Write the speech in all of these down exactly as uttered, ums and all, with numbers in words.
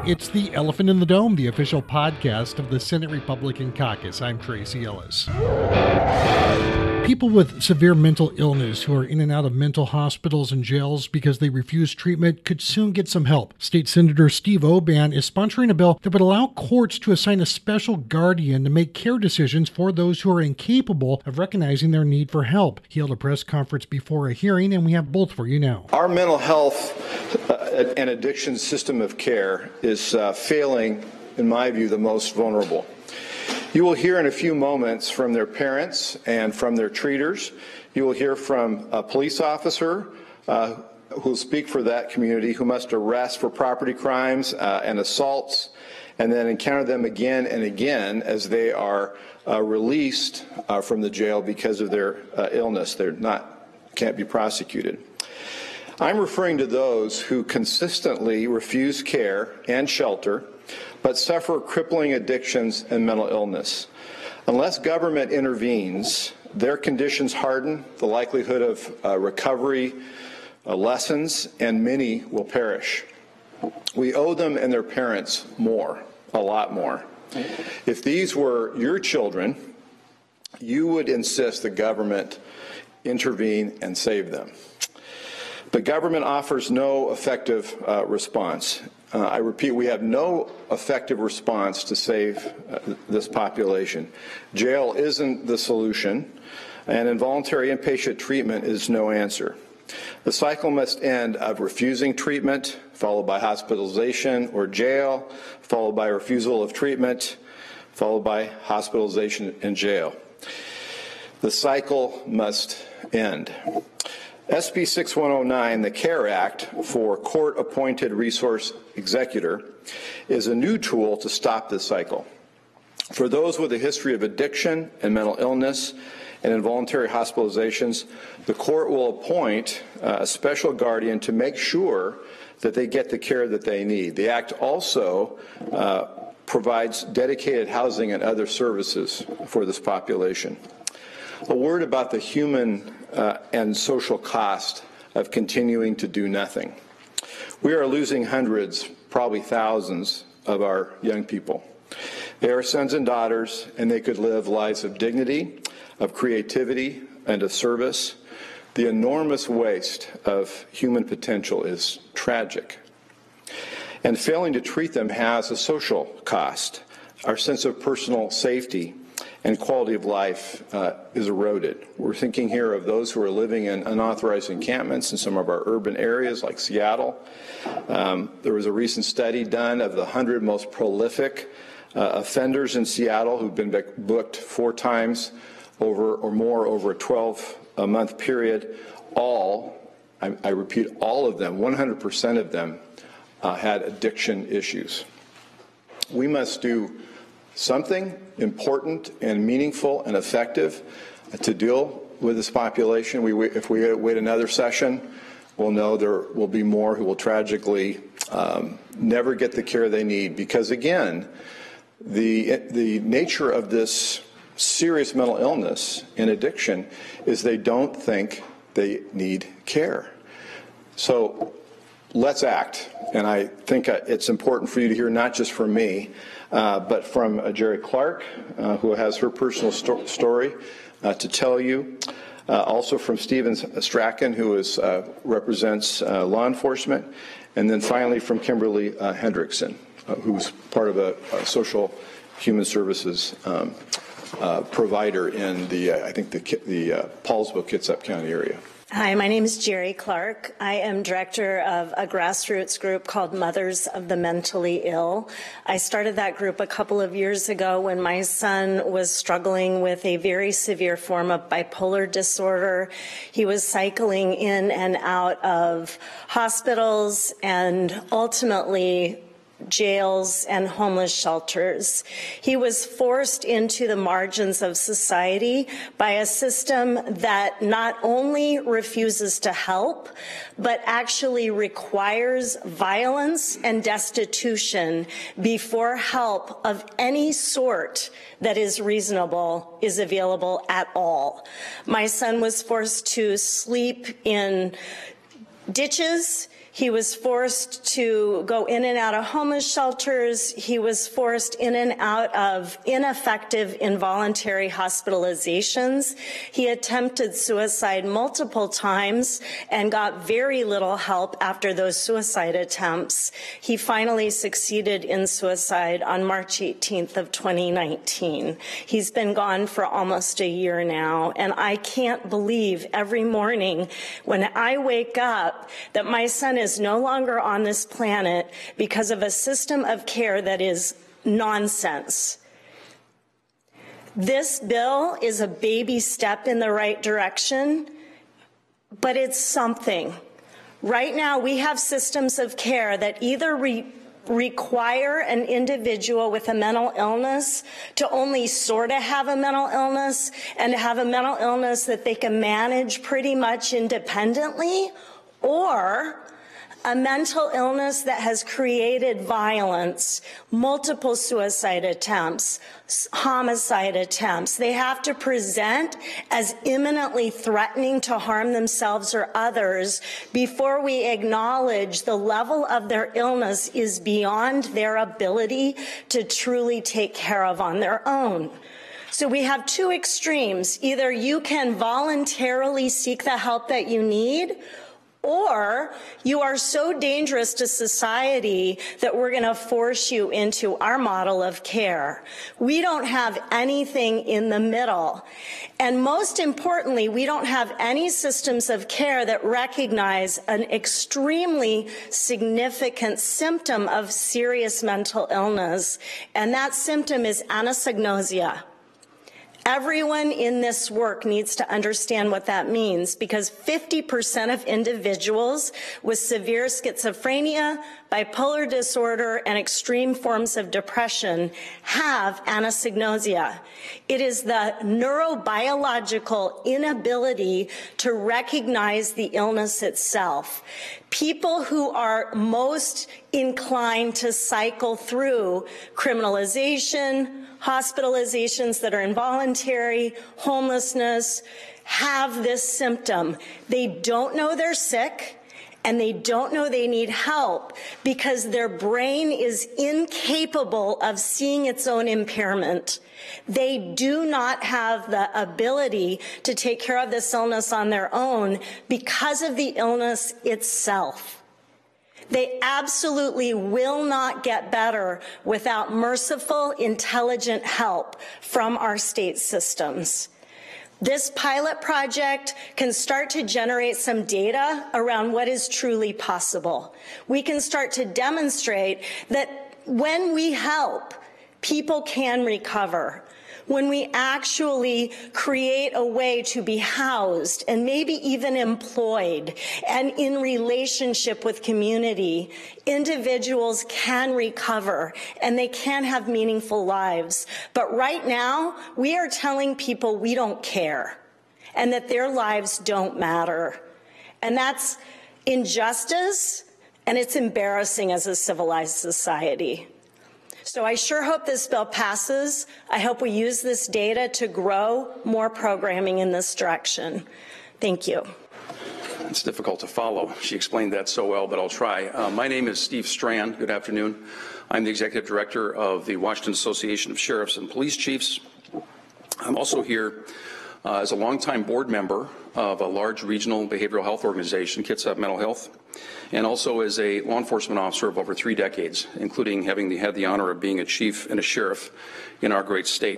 It's the Elephant in the Dome, the official podcast of the Senate Republican Caucus. I'm Tracy Ellis. People with severe mental illness who are in and out of mental hospitals and jails because they refuse treatment could soon get some help. State Senator Steve Oban is sponsoring a bill that would allow courts to assign a special guardian to make care decisions for those who are incapable of recognizing their need for help. He held a press conference before a hearing, and we have both for you now. Our mental health uh, and addiction system of care is uh, failing, in my view, the most vulnerable. You will hear in a few moments from their parents and from their treaters. You will hear from a police officer uh, who will speak for that community, who must arrest for property crimes uh, and assaults, and then encounter them again and again as they are uh, released uh, from the jail because of their uh, illness. They're not, can't be prosecuted. I'm referring to those who consistently refuse care and shelter, but suffer crippling addictions and mental illness. Unless government intervenes, their conditions harden, the likelihood of uh, recovery uh, lessens, and many will perish. We owe them and their parents more, a lot more. If these were your children, you would insist the government intervene and save them. But government offers no effective uh, response. Uh, I repeat, we have no effective response to save uh, this population. Jail isn't the solution, and involuntary inpatient treatment is no answer. The cycle must end of refusing treatment, followed by hospitalization or jail, followed by refusal of treatment, followed by hospitalization and jail. The cycle must end. S B sixty-one oh nine, the CARE Act for Court-Appointed Resource Executor, is a new tool to stop this cycle. For those with a history of addiction and mental illness and involuntary hospitalizations, the court will appoint uh, a special guardian to make sure that they get the care that they need. The Act also uh, provides dedicated housing and other services for this population. A word about the human uh, and social cost of continuing to do nothing. We are losing hundreds, probably thousands, of our young people. They are sons and daughters, and they could live lives of dignity, of creativity, and of service. The enormous waste of human potential is tragic. And failing to treat them has a social cost. Our sense of personal safety and quality of life uh, is eroded. We're thinking here of those who are living in unauthorized encampments in some of our urban areas like Seattle. Um, there was a recent study done of the one hundred most prolific uh, offenders in Seattle who've been booked four times over or more over a twelve-month period. All, I, I repeat, all of them, one hundred percent of them uh, had addiction issues. We must do something important and meaningful and effective to deal with this population. We, if we wait another session, we'll know there will be more who will tragically um, never get the care they need because, again, the, the nature of this serious mental illness and addiction is they don't think they need care. So let's act. And I think it's important for you to hear not just from me, Uh, but from uh, Jerry Clark, uh, who has her personal sto- story uh, to tell you. Uh, also from Stephen Strachan, who is, uh, represents uh, law enforcement. And then finally from Kimberly uh, Hendrickson, uh, who's part of a, a social human services um, uh, provider in the, uh, I think, the, the uh, Paulsville-Kitsap County area. Hi, my name is Jerry Clark. I am director of a grassroots group called Mothers of the Mentally Ill. I started that group a couple of years ago when my son was struggling with a very severe form of bipolar disorder. He was cycling in and out of hospitals and ultimately jails and homeless shelters. He was forced into the margins of society by a system that not only refuses to help, but actually requires violence and destitution before help of any sort that is reasonable is available at all. My son was forced to sleep in ditches. He was forced to go in and out of homeless shelters. He was forced in and out of ineffective involuntary hospitalizations. He attempted suicide multiple times and got very little help after those suicide attempts. He finally succeeded in suicide on March eighteenth of twenty nineteen. He's been gone for almost a year now, and I can't believe every morning when I wake up that my son is is no longer on this planet because of a system of care that is nonsense. This bill is a baby step in the right direction, but it's something. Right now, we have systems of care that either re require an individual with a mental illness to only sort of have a mental illness and to have a mental illness that they can manage pretty much independently, or a mental illness that has created violence, multiple suicide attempts, homicide attempts. They have to present as imminently threatening to harm themselves or others before we acknowledge the level of their illness is beyond their ability to truly take care of on their own. So we have two extremes. Either you can voluntarily seek the help that you need, or you are so dangerous to society that we're going to force you into our model of care. We don't have anything in the middle. And most importantly, we don't have any systems of care that recognize an extremely significant symptom of serious mental illness, and that symptom is anosognosia. Everyone in this work needs to understand what that means, because fifty percent of individuals with severe schizophrenia, bipolar disorder, and extreme forms of depression have anosognosia. It is the neurobiological inability to recognize the illness itself. People who are most inclined to cycle through criminalization, hospitalizations that are involuntary, homelessness, have this symptom. They don't know they're sick, and they don't know they need help because their brain is incapable of seeing its own impairment. They do not have the ability to take care of this illness on their own because of the illness itself. They absolutely will not get better without merciful, intelligent help from our state systems. This pilot project can start to generate some data around what is truly possible. We can start to demonstrate that when we help, people can recover. When we actually create a way to be housed and maybe even employed and in relationship with community, individuals can recover and they can have meaningful lives. But right now, we are telling people we don't care and that their lives don't matter. And that's injustice, and it's embarrassing as a civilized society. So I sure hope this bill passes. I hope we use this data to grow more programming in this direction. Thank you. It's difficult to follow. She explained that so well, but I'll try. Uh, my name is Steve Strand. Good afternoon. I'm the Executive Director of the Washington Association of Sheriffs and Police Chiefs. I'm also here uh, as a longtime board member of a large regional behavioral health organization, Kitsap Mental Health, and also as a law enforcement officer of over three decades, including having the, had the honor of being a chief and a sheriff in our great state.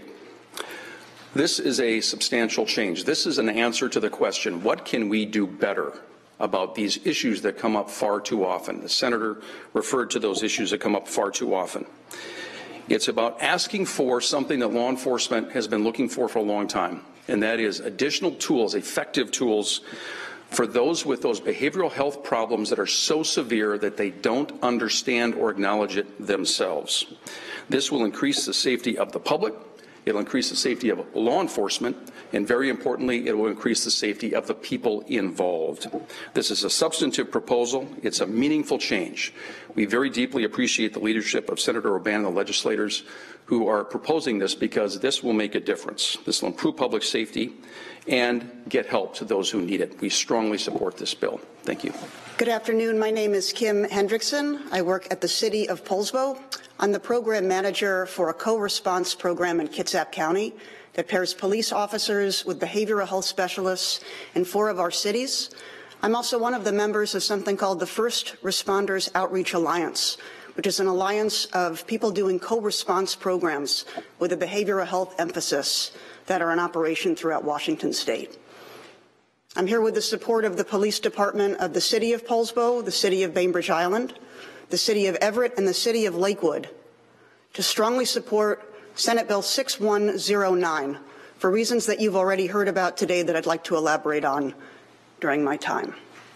This is a substantial change. This is an answer to the question, what can we do better about these issues that come up far too often? The senator referred to those issues that come up far too often. It's about asking for something that law enforcement has been looking for for a long time, and that is additional tools, effective tools, for those with those behavioral health problems that are so severe that they don't understand or acknowledge it themselves. This will increase the safety of the public, it'll increase the safety of law enforcement, and very importantly, it will increase the safety of the people involved. This is a substantive proposal. It's a meaningful change. We very deeply appreciate the leadership of Senator O'Bannon and the legislators who are proposing this, because this will make a difference. This will improve public safety and get help to those who need it. We strongly support this bill. Thank you. Good afternoon. My name is Kim Hendrickson. I work at the City of Poulsbo. I'm the program manager for a co-response program in Kitsap County that pairs police officers with behavioral health specialists in four of our cities. I'm also one of the members of something called the First Responders Outreach Alliance, which is an alliance of people doing co-response programs with a behavioral health emphasis that are in operation throughout Washington state. I'm here with the support of the Police Department of the City of Poulsbo, the City of Bainbridge Island, the City of Everett, and the City of Lakewood to strongly support Senate Bill six one zero nine for reasons that you've already heard about today that I'd like to elaborate on during my time.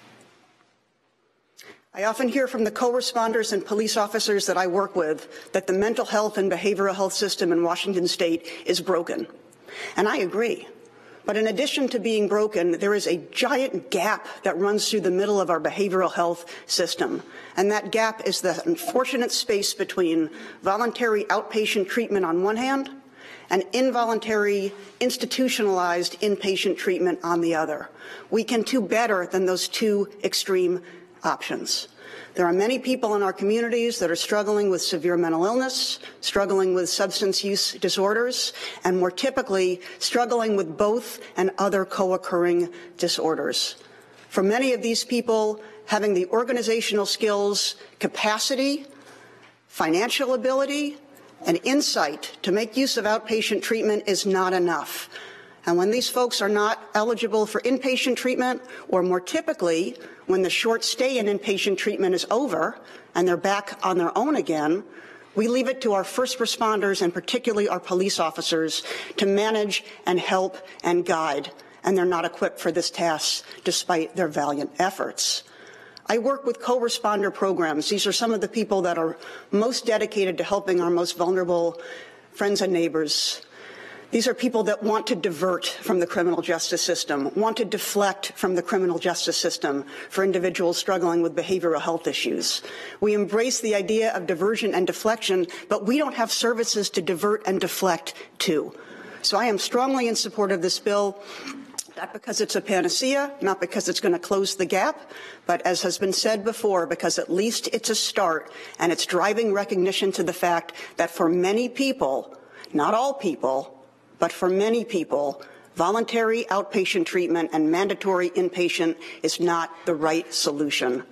I often hear from the co-responders and police officers that I work with that the mental health and behavioral health system in Washington state is broken. And I agree. But in addition to being broken, there is a giant gap that runs through the middle of our behavioral health system. And that gap is the unfortunate space between voluntary outpatient treatment on one hand and involuntary institutionalized inpatient treatment on the other. We can do better than those two extreme options. There are many people in our communities that are struggling with severe mental illness, struggling with substance use disorders, and more typically, struggling with both and other co-occurring disorders. For many of these people, having the organizational skills, capacity, financial ability, and insight to make use of outpatient treatment is not enough. And when these folks are not eligible for inpatient treatment, or more typically, when the short stay in inpatient treatment is over and they're back on their own again, we leave it to our first responders and particularly our police officers to manage and help and guide. And they're not equipped for this task despite their valiant efforts. I work with co-responder programs. These are some of the people that are most dedicated to helping our most vulnerable friends and neighbors. These are people that want to divert from the criminal justice system, want to deflect from the criminal justice system for individuals struggling with behavioral health issues. We embrace the idea of diversion and deflection, but we don't have services to divert and deflect to. So I am strongly in support of this bill, not because it's a panacea, not because it's going to close the gap, but as has been said before, because at least it's a start and it's driving recognition to the fact that for many people, not all people, but for many people, voluntary outpatient treatment and mandatory inpatient is not the right solution.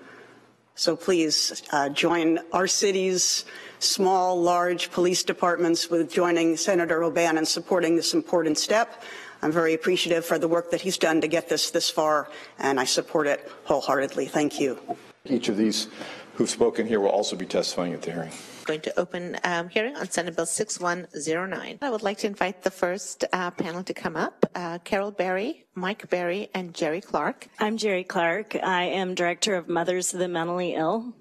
So please uh, join our city's small, large police departments with joining Senator O'Bannon in supporting this important step. I'm very appreciative for the work that he's done to get this this far, and I support it wholeheartedly. Thank you. Each of these who've spoken here will also be testifying at the hearing. Going to open um, hearing on Senate Bill six one zero nine. I would like to invite the first uh, panel to come up, uh, Carol Berry, Mike Berry, and Jerry Clark. I'm Jerry Clark. I am Director of Mothers of the Mentally Ill.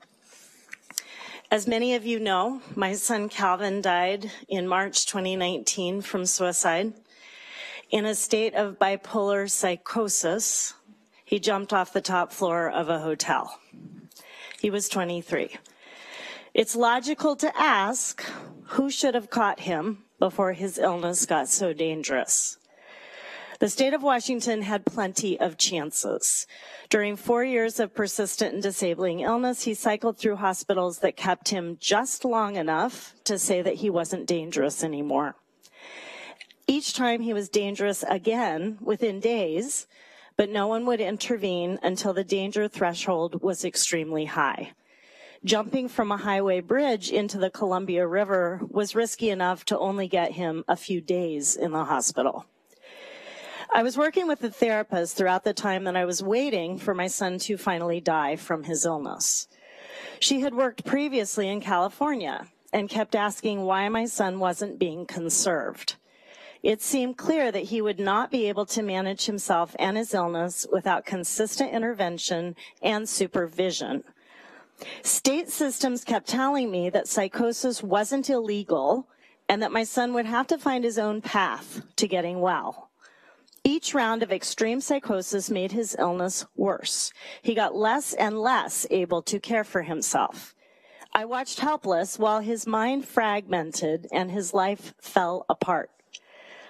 As many of you know, my son Calvin died in March twenty nineteen from suicide. In a state of bipolar psychosis, he jumped off the top floor of a hotel. He was twenty-three. It's logical to ask who should have caught him before his illness got so dangerous. The state of Washington had plenty of chances. During four years of persistent and disabling illness, he cycled through hospitals that kept him just long enough to say that he wasn't dangerous anymore. Each time he was dangerous again within days, but no one would intervene until the danger threshold was extremely high. Jumping from a highway bridge into the Columbia River was risky enough to only get him a few days in the hospital. I was working with a therapist throughout the time that I was waiting for my son to finally die from his illness. She had worked previously in California and kept asking why my son wasn't being conserved. It seemed clear that he would not be able to manage himself and his illness without consistent intervention and supervision. State systems kept telling me that psychosis wasn't illegal and that my son would have to find his own path to getting well. Each round of extreme psychosis made his illness worse. He got less and less able to care for himself. I watched helpless while his mind fragmented and his life fell apart.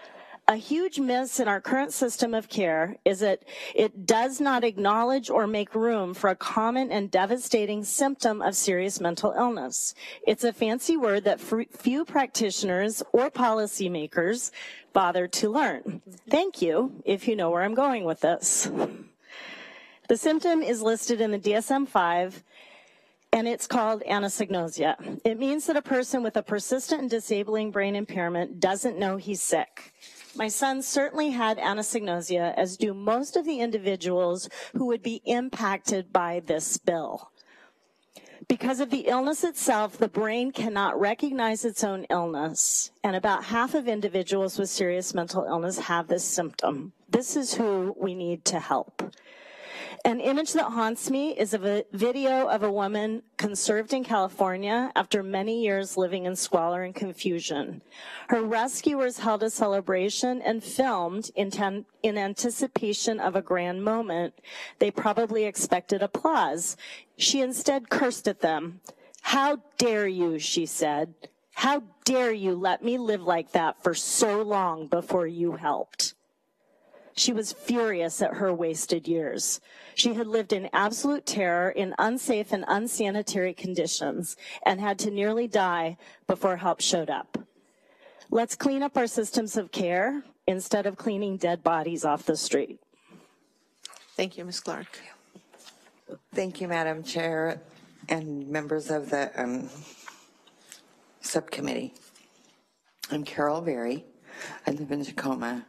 A huge miss in our current system of care is that it does not acknowledge or make room for a common and devastating symptom of serious mental illness. It's a fancy word that few practitioners or policymakers bother to learn. Thank you, if you know where I'm going with this. The symptom is listed in the D S M five, and it's called anosognosia. It means that a person with a persistent and disabling brain impairment doesn't know he's sick. My son certainly had anosognosia, as do most of the individuals who would be impacted by this bill. Because of the illness itself, the brain cannot recognize its own illness, and about half of individuals with serious mental illness have this symptom. This is who we need to help. An image that haunts me is of a video of a woman conserved in California after many years living in squalor and confusion. Her rescuers held a celebration and filmed in, ten, in anticipation of a grand moment. They probably expected applause. She instead cursed at them. "How dare you," she said. "How dare you let me live like that for so long before you helped?" She was furious at her wasted years. She had lived in absolute terror in unsafe and unsanitary conditions and had to nearly die before help showed up. Let's clean up our systems of care instead of cleaning dead bodies off the street. Thank you, Miz Clark. Thank you, Madam Chair and members of the um, subcommittee. I'm Carol Berry. I live in Tacoma.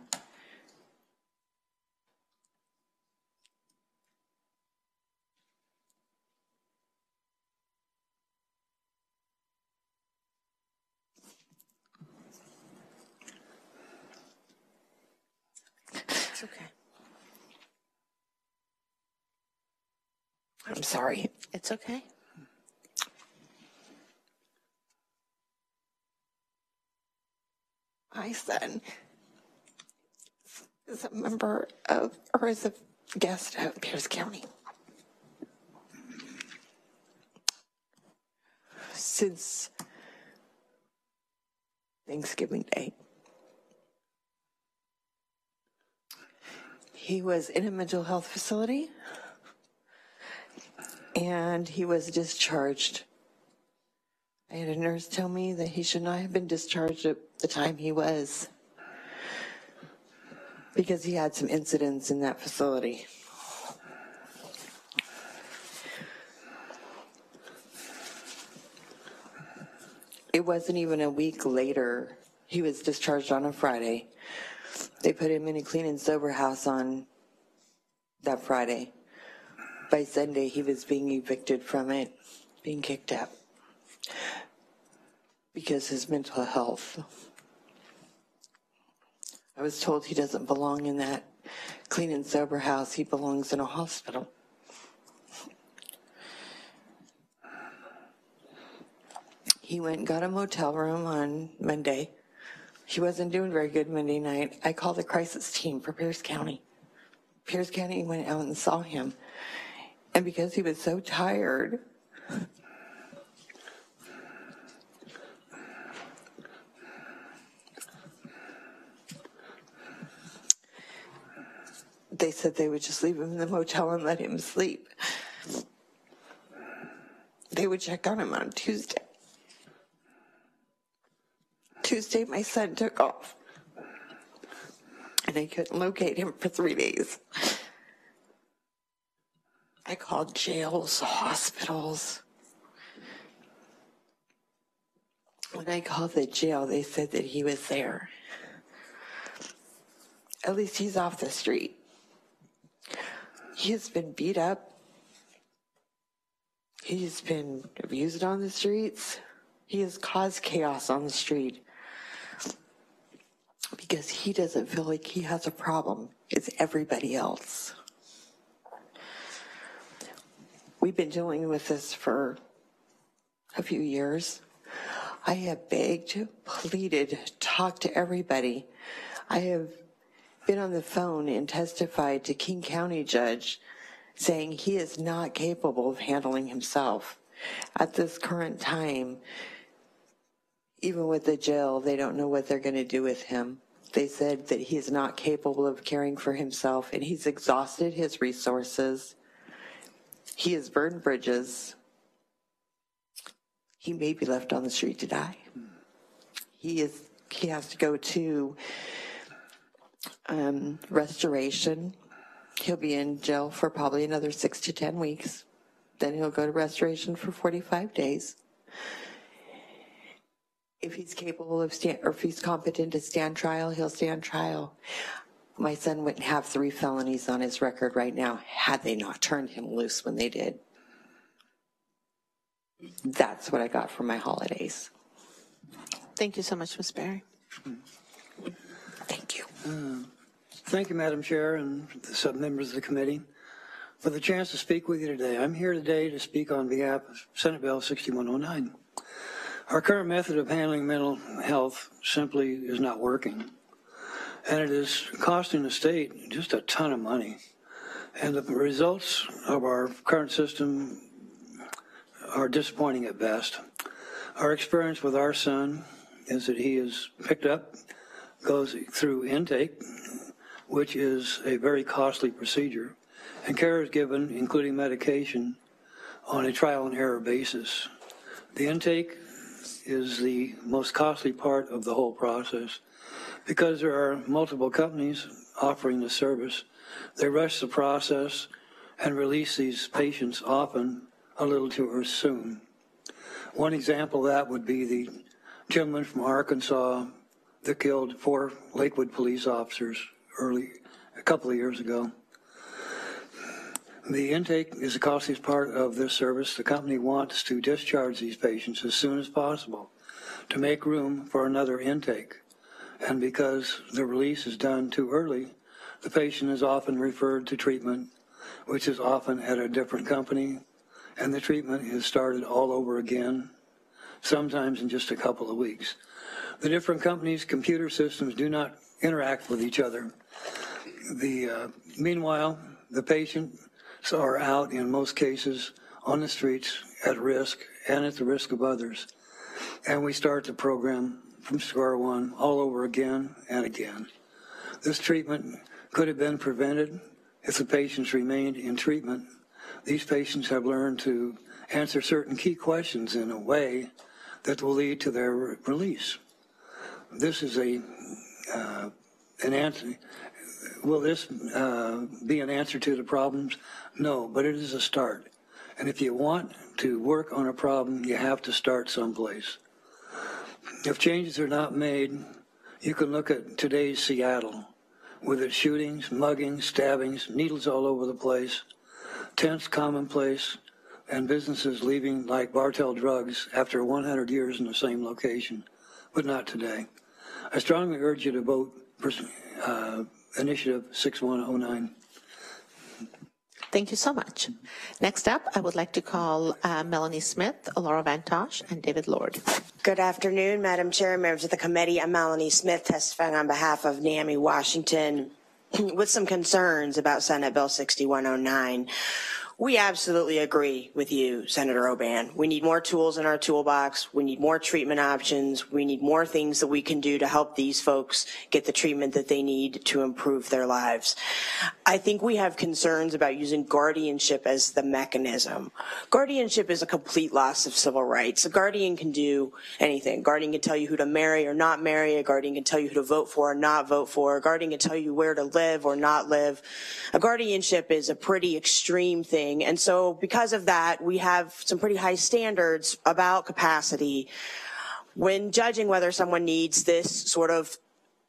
It's okay. I'm sorry. It's okay. My son is a member of, or is a guest of Pierce County. Since Thanksgiving Day. He was in a mental health facility, and he was discharged. I had a nurse tell me that he should not have been discharged at the time he was, because he had some incidents in that facility. It wasn't even a week later. He was discharged on a Friday. They put him in a clean and sober house on that Friday. By Sunday, he was being evicted from it, being kicked out because his mental health. I was told he doesn't belong in that clean and sober house. He belongs in a hospital. He went and got a motel room on Monday. He wasn't doing very good Monday night. I called the crisis team for Pierce County. Pierce County went out and saw him. And because he was so tired, they said they would just leave him in the motel and let him sleep. They would check on him on Tuesday. Tuesday, my son took off, and I couldn't locate him for three days. I called jails, hospitals. When I called the jail, they said that he was there. At least he's off the street. He has been beat up. He's been abused on the streets. He has caused chaos on the street because he doesn't feel like he has a problem. It's everybody else. We've been dealing with this for a few years. I have begged, pleaded, talked to everybody. I have been on the phone and testified to King County judge saying he is not capable of handling himself. At this current time, even with the jail, they don't know what they're going to do with him. They said that he is not capable of caring for himself and he's exhausted his resources. He has burned bridges. He may be left on the street to die. He is. He has to go to um, restoration. He'll be in jail for probably another six to ten weeks. Then he'll go to restoration for forty-five days. If he's capable of stand, or if he's competent to stand trial, he'll stand trial. My son wouldn't have three felonies on his record right now had they not turned him loose when they did. That's what I got for my holidays. Thank you so much, Miz Berry. Thank you. Uh, thank you, Madam Chair and the sub-members of the committee for the chance to speak with you today. I'm here today to speak on behalf of Senate Bill sixty-one oh nine. Our current method of handling mental health simply is not working, and it is costing the state just a ton of money. And the results of our current system are disappointing at best. Our experience with our son is that he is picked up, goes through intake, which is a very costly procedure, and care is given, including medication, on a trial and error basis. The intake is the most costly part of the whole process. Because there are multiple companies offering the service, they rush the process and release these patients often a little too soon. One example of that would be the gentleman from Arkansas that killed four Lakewood police officers early, a couple of years ago. The intake is the costliest part of this service. The company wants to discharge these patients as soon as possible to make room for another intake. And because the release is done too early, the patient is often referred to treatment, which is often at a different company, and the treatment is started all over again, sometimes in just a couple of weeks. The different companies' computer systems do not interact with each other. The, uh, meanwhile, the patients are out, in most cases, on the streets at risk and at the risk of others. And we start the program from square one all over again and again. This treatment could have been prevented if the patients remained in treatment. These patients have learned to answer certain key questions in a way that will lead to their re release. This is a uh, an answer. Will this uh, be an answer to the problems? No, but it is a start. And if you want to work on a problem, you have to start someplace. If changes are not made, you can look at today's Seattle, with its shootings, muggings, stabbings, needles all over the place, tents commonplace, and businesses leaving like Bartell Drugs after one hundred years in the same location, but not today. I strongly urge you to vote for uh, Initiative sixty-one oh nine. Thank you so much. Next up, I would like to call uh, Melanie Smith, Laura Vantosh, and David Lord. Good afternoon, Madam Chair, members of the committee. I'm Melanie Smith, testifying on behalf of NAMI Washington with some concerns about Senate Bill sixty-one oh nine. We absolutely agree with you, Senator Oban. We need more tools in our toolbox. We need more treatment options. We need more things that we can do to help these folks get the treatment that they need to improve their lives. I think we have concerns about using guardianship as the mechanism. Guardianship is a complete loss of civil rights. A guardian can do anything. A guardian can tell you who to marry or not marry. A guardian can tell you who to vote for or not vote for. A guardian can tell you where to live or not live. A guardianship is a pretty extreme thing. And so because of that, we have some pretty high standards about capacity when judging whether someone needs this sort of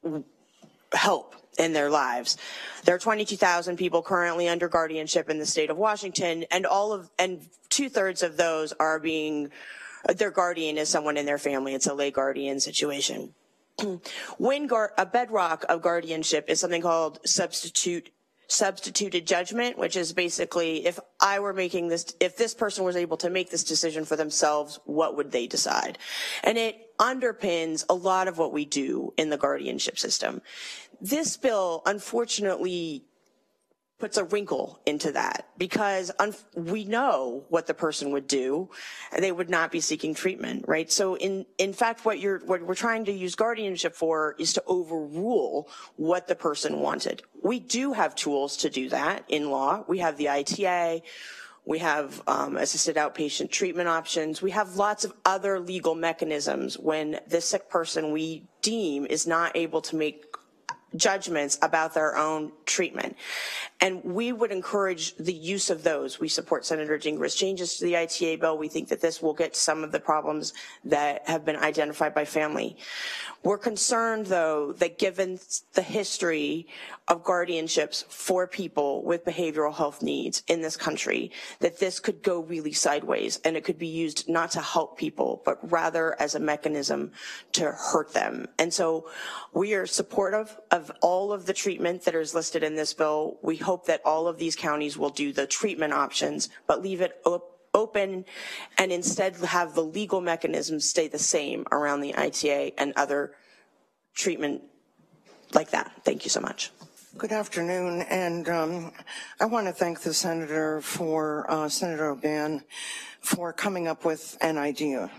help in their lives. There are twenty-two thousand people currently under guardianship in the state of Washington, and all of and two-thirds of those are being, their guardian is someone in their family. It's a lay guardian situation. When gar, a bedrock of guardianship is something called substitute substituted judgment, which is basically if I were making this, if this person was able to make this decision for themselves, what would they decide? And it underpins a lot of what we do in the guardianship system. This bill, unfortunately, puts a wrinkle into that, because we know what the person would do, and they would not be seeking treatment, right? So in, in fact, what you're, what we're trying to use guardianship for is to overrule what the person wanted. We do have tools to do that in law. We have the I T A, we have um, assisted outpatient treatment options. We have lots of other legal mechanisms when the sick person we deem is not able to make judgments about their own treatment. And we would encourage the use of those. We support Senator Gingras' changes to the I T A bill. We think that this will get some of the problems that have been identified by family. We're concerned, though, that given the history of guardianships for people with behavioral health needs in this country, that this could go really sideways, and it could be used not to help people, but rather as a mechanism to hurt them. And so we are supportive of all of the treatment that is listed in this bill. We hope that all of these counties will do the treatment options, but leave it open open and instead have the legal mechanisms stay the same around the I T A and other treatment like that. Thank you so much. Good afternoon, and um, I want to thank the Senator for, uh, Senator O'Ban, for coming up with an idea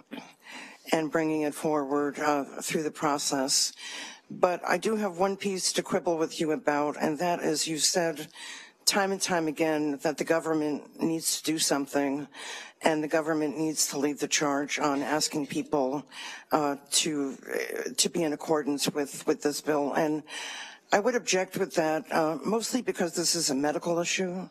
and bringing it forward uh, through the process. But I do have one piece to quibble with you about, and that is, you said time and time again that the government needs to do something, and the government needs to lead the charge on asking people uh, to uh, to be in accordance with with this bill. And I would object with that, uh, mostly because this is a medical issue,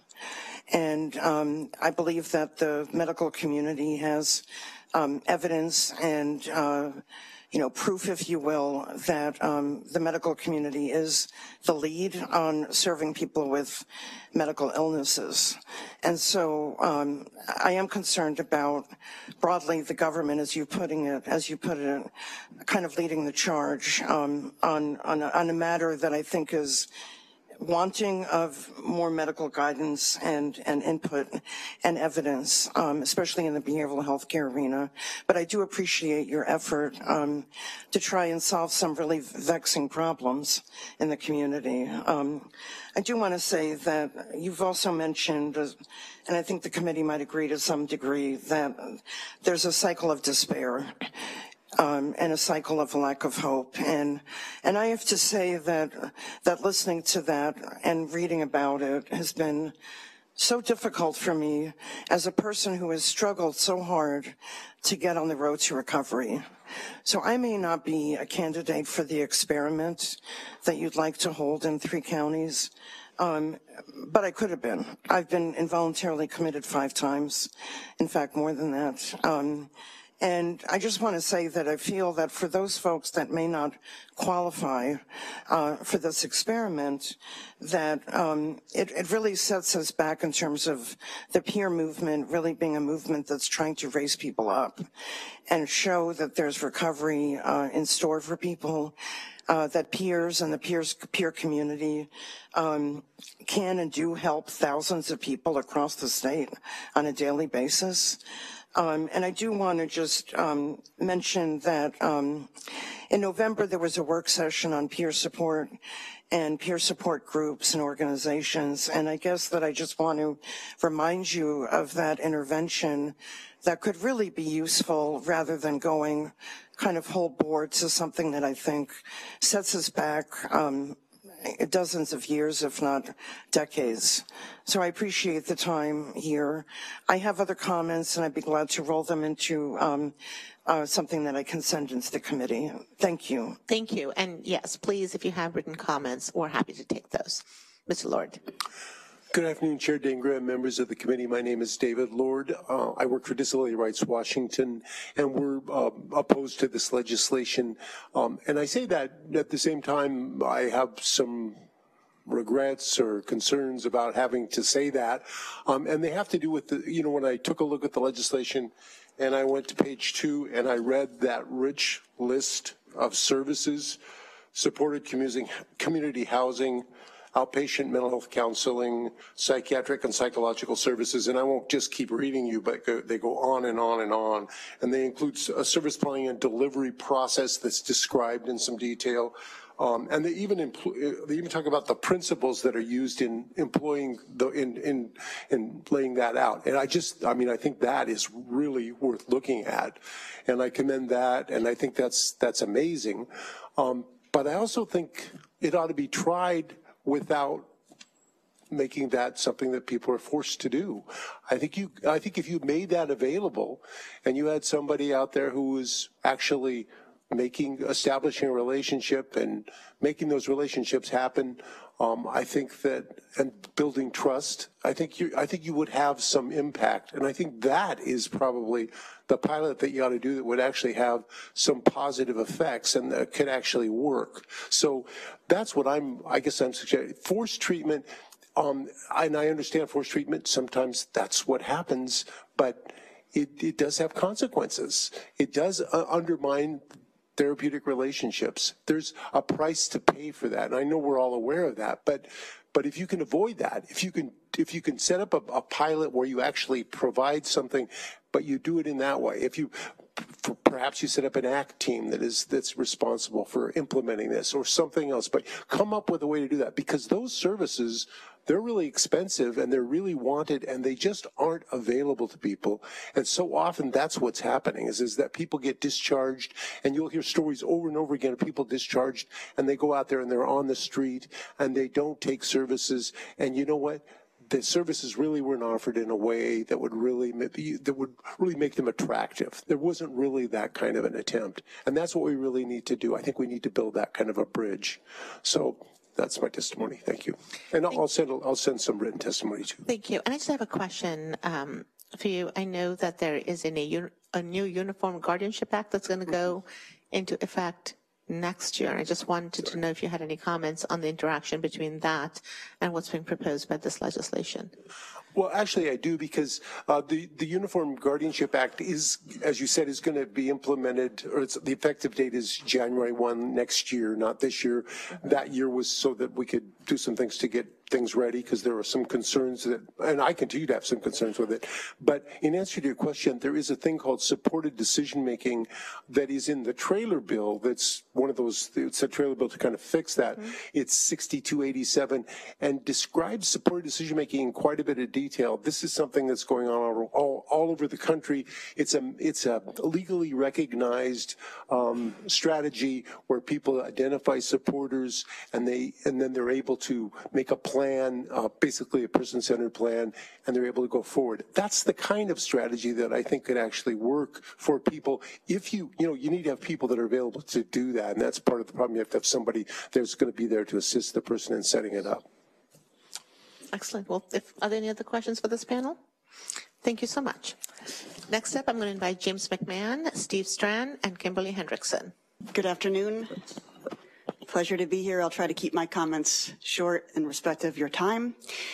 and um, I believe that the medical community has um, evidence and uh, you know, proof, if you will, that um, the medical community is the lead on serving people with medical illnesses. And so um, I am concerned about broadly the government, as you putting it, as you put it, kind of leading the charge um, on, on, a, on a matter that I think is wanting of more medical guidance and, and input and evidence, um, especially in the behavioral health care arena. But I do appreciate your effort um, to try and solve some really vexing problems in the community. Um, I do want to say that you've also mentioned, uh, and I think the committee might agree to some degree, that there's a cycle of despair. Um, and a cycle of lack of hope. And and I have to say that that listening to that and reading about it has been so difficult for me as a person who has struggled so hard to get on the road to recovery. So I may not be a candidate for the experiment that you'd like to hold in three counties, um, but I could have been. I've been involuntarily committed five times, in fact, more than that. Um, And I just want to say that I feel that for those folks that may not qualify uh, for this experiment, that um, it, it really sets us back in terms of the peer movement really being a movement that's trying to raise people up and show that there's recovery uh, in store for people, uh, that peers and the peers, peer community um, can and do help thousands of people across the state on a daily basis. Um, and I do want to just um, mention that um, in November there was a work session on peer support and peer support groups and organizations. And I guess that I just want to remind you of that intervention that could really be useful rather than going kind of whole board to something that I think sets us back um, dozens of years, if not decades. So I appreciate the time here. I have other comments, and I'd be glad to roll them into um, uh, something that I can send into the committee. Thank you. Thank you. And yes, please, if you have written comments, we're happy to take those. Mister Lord. Good afternoon, Chair Dingra and members of the committee. My name is David Lord. Uh, I work for Disability Rights Washington, and we're uh, opposed to this legislation. Um, and I say that at the same time, I have some regrets or concerns about having to say that. Um, and they have to do with the, you know, when I took a look at the legislation and I went to page two and I read that rich list of services, supported community, community housing, outpatient mental health counseling, psychiatric and psychological services, and I won't just keep reading you, but go, they go on and on and on. And they include a service planning and delivery process that's described in some detail, Um, and they even employ, they even talk about the principles that are used in employing the in in in laying that out. And I just, I mean, I think that is really worth looking at, and I commend that, and I think that's that's amazing. Um, but I also think it ought to be tried without making that something that people are forced to do. I think you, I think if you made that available, and you had somebody out there who was actually making, establishing a relationship and making those relationships happen, um, I think that, and building trust, I think you, I think you would have some impact. And I think that is probably the pilot that you ought to do that would actually have some positive effects and that could actually work. So that's what I'm, I guess I'm suggesting. Forced treatment, um, and I understand forced treatment, sometimes that's what happens, but it, it does have consequences. It does uh, undermine therapeutic relationships. There's a price to pay for that, and I know we're all aware of that. But, but if you can avoid that, if you can, if you can set up a, a pilot where you actually provide something, but you do it in that way. If you, perhaps you set up an ACT team that is that's responsible for implementing this, or something else. But come up with a way to do that, because those services, they're really expensive and they're really wanted, and they just aren't available to people. And so often that's what's happening is, is that people get discharged, and you'll hear stories over and over again of people discharged, and they go out there and they're on the street and they don't take services. And you know what? The services really weren't offered in a way that would really that would really make them attractive. There wasn't really that kind of an attempt, and that's what we really need to do. I think we need to build that kind of a bridge. So that's my testimony. Thank you, and I'll, I'll send I'll send some written testimony too. Thank you. And I just have a question um, for you. I know that there is in a, a new Uniform Guardianship Act that's going to go into effect next year. I just wanted to know if you had any comments on the interaction between that and what's being proposed by this legislation. Well, actually, I do, because uh, the, the Uniform Guardianship Act is, as you said, is going to be implemented, or it's, the effective date is January first next year, not this year. Mm-hmm. That year was so that we could do some things to get things ready, because there were some concerns that, and I continue to have some concerns with it. But in answer to your question, there is a thing called supported decision-making that is in the trailer bill. That's one of those, it's a trailer bill to kind of fix that. Mm-hmm. It's sixty-two eighty-seven and describes supported decision-making in quite a bit of detail. This is something that's going on all, all, all over the country. It's a, it's a legally recognized um, strategy where people identify supporters, and they, and then they're able to make a plan plan, uh, basically a person-centered plan, and they're able to go forward. That's the kind of strategy that I think could actually work for people. If you, you know, you need to have people that are available to do that, and that's part of the problem. You have to have somebody that's going to be there to assist the person in setting it up. Excellent. Well, if, are there any other questions for this panel? Thank you so much. Next up, I'm going to invite James McMahon, Steve Strand, and Kimberly Hendrickson. Good afternoon. Pleasure to be here. I'll try to keep my comments short in respect of your time.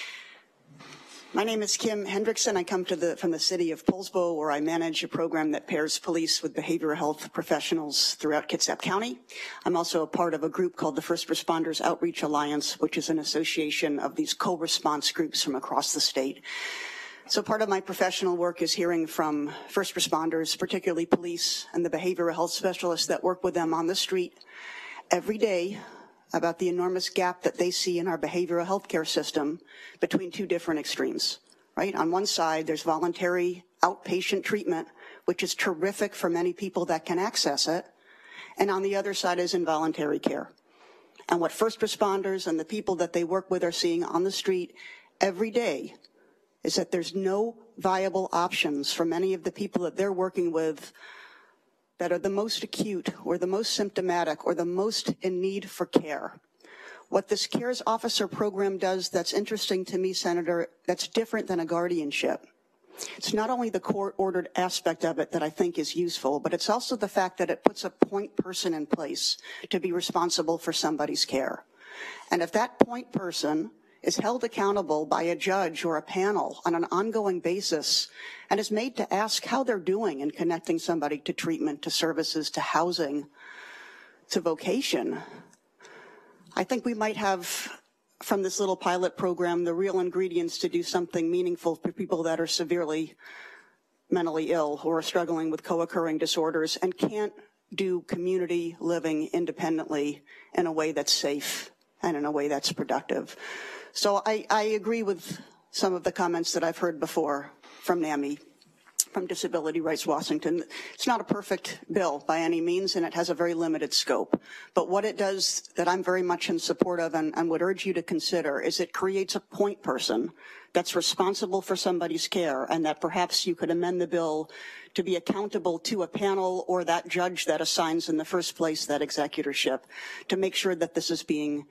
My name is Kim Hendrickson. I come to the, from the city of Poulsbo, where I manage a program that pairs police with behavioral health professionals throughout Kitsap County. I'm also a part of a group called the First Responders Outreach Alliance, which is an association of these co-response groups from across the state. So part of my professional work is hearing from first responders, particularly police and the behavioral health specialists that work with them on the street every day, about the enormous gap that they see in our behavioral health care system between two different extremes, right? On one side, there's voluntary outpatient treatment, which is terrific for many people that can access it. And on the other side is involuntary care. And what first responders and the people that they work with are seeing on the street every day is that there's no viable options for many of the people that they're working with that are the most acute or the most symptomatic or the most in need for care. What this CARES officer program does that's interesting to me, Senator, that's different than a guardianship. It's not only the court-ordered aspect of it that I think is useful, but it's also the fact that it puts a point person in place to be responsible for somebody's care. And if that point person is held accountable by a judge or a panel on an ongoing basis and is made to ask how they're doing in connecting somebody to treatment, to services, to housing, to vocation, I think we might have from this little pilot program the real ingredients to do something meaningful for people that are severely mentally ill or are struggling with co-occurring disorders and can't do community living independently in a way that's safe and in a way that's productive. So I, I agree with some of the comments that I've heard before from NAMI, from Disability Rights Washington. It's not a perfect bill by any means, and it has a very limited scope. But what it does that I'm very much in support of and, and would urge you to consider is it creates a point person that's responsible for somebody's care, and that perhaps you could amend the bill to be accountable to a panel or that judge that assigns in the first place that executorship to make sure that this is being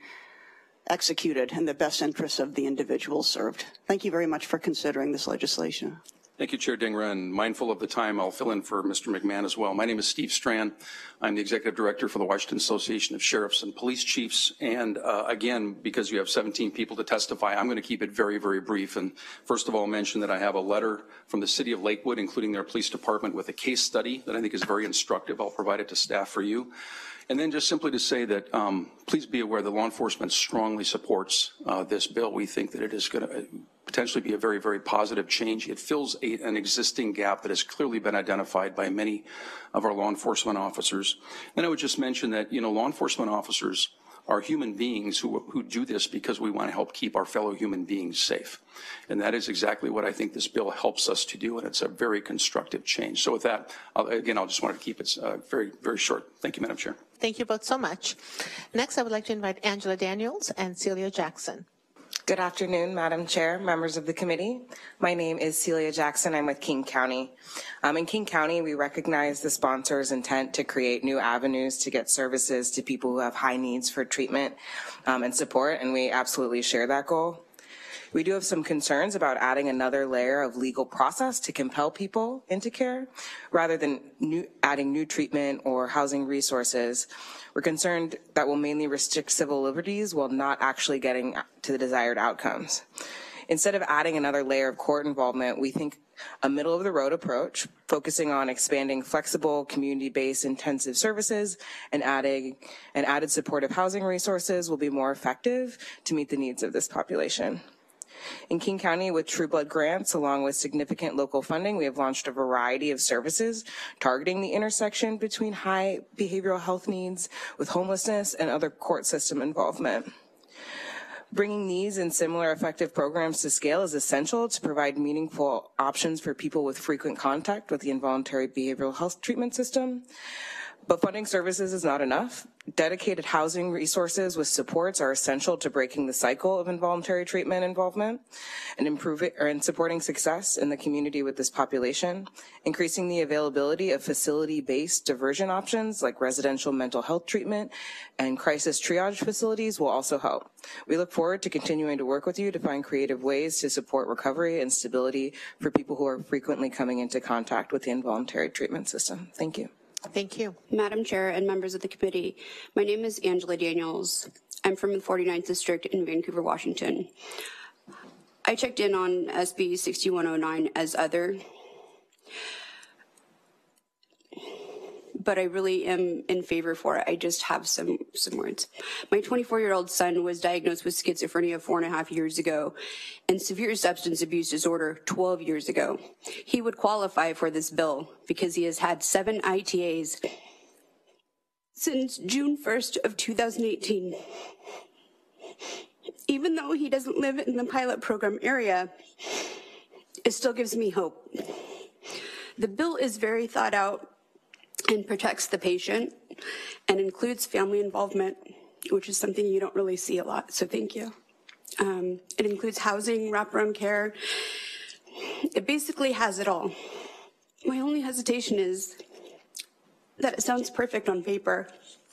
executed in the best interests of the individuals served. Thank you very much for considering this legislation. Thank you, Chair Dhingra, and mindful of the time, I'll fill in for Mister McMahon as well. My name is Steve Strand. I'm the Executive Director for the Washington Association of Sheriffs and Police Chiefs. And uh, again, because you have seventeen people to testify, I'm going to keep it very, very brief. And first of all, mention that I have a letter from the City of Lakewood, including their police department, with a case study that I think is very instructive. I'll provide it to staff for you. And then just simply to say that um, please be aware that law enforcement strongly supports uh, this bill. We think that it is going to potentially be a very, very positive change. It fills a, an existing gap that has clearly been identified by many of our law enforcement officers. And I would just mention that, you know, law enforcement officers are human beings who, who do this because we want to help keep our fellow human beings safe. And that is exactly what I think this bill helps us to do, and it's a very constructive change. So with that, I'll, again, I'll just want to keep it uh, very, very short. Thank you, Madam Chair. Thank you both so much. Next, I would like to invite Angela Daniels and Celia Jackson. Good afternoon, Madam Chair, members of the committee. My name is Celia Jackson. I'm with King County. Um, in King County, we recognize the sponsor's intent to create new avenues to get services to people who have high needs for treatment um, and support, and we absolutely share that goal. We do have some concerns about adding another layer of legal process to compel people into care, rather than new, adding new treatment or housing resources. We're concerned that will mainly restrict civil liberties while not actually getting to the desired outcomes. Instead of adding another layer of court involvement, we think a middle-of-the-road approach, focusing on expanding flexible, community-based intensive services and adding and added supportive housing resources will be more effective to meet the needs of this population. In King County, with True Blood grants, along with significant local funding, we have launched a variety of services targeting the intersection between high behavioral health needs with homelessness and other court system involvement. Bringing these and similar effective programs to scale is essential to provide meaningful options for people with frequent contact with the involuntary behavioral health treatment system. But funding services is not enough. Dedicated housing resources with supports are essential to breaking the cycle of involuntary treatment involvement and improving or in supporting success in the community with this population. Increasing the availability of facility-based diversion options like residential mental health treatment and crisis triage facilities will also help. We look forward to continuing to work with you to find creative ways to support recovery and stability for people who are frequently coming into contact with the involuntary treatment system. Thank you. Thank you. Madam Chair and members of the committee, my name is Angela Daniels. I'm from the forty-ninth District in Vancouver, Washington. I checked in on S B sixty-one oh nine as other, but I really am in favor for it. I just have some, some words. My twenty-four-year-old son was diagnosed with schizophrenia four and a half years ago and severe substance abuse disorder twelve years ago. He would qualify for this bill because he has had seven I T As since June first of two thousand eighteen. Even though he doesn't live in the pilot program area, it still gives me hope. The bill is very thought out and protects the patient and includes family involvement, which is something you don't really see a lot, so thank you. Um, it includes housing, wraparound care. It basically has it all. My only hesitation is that it sounds perfect on paper.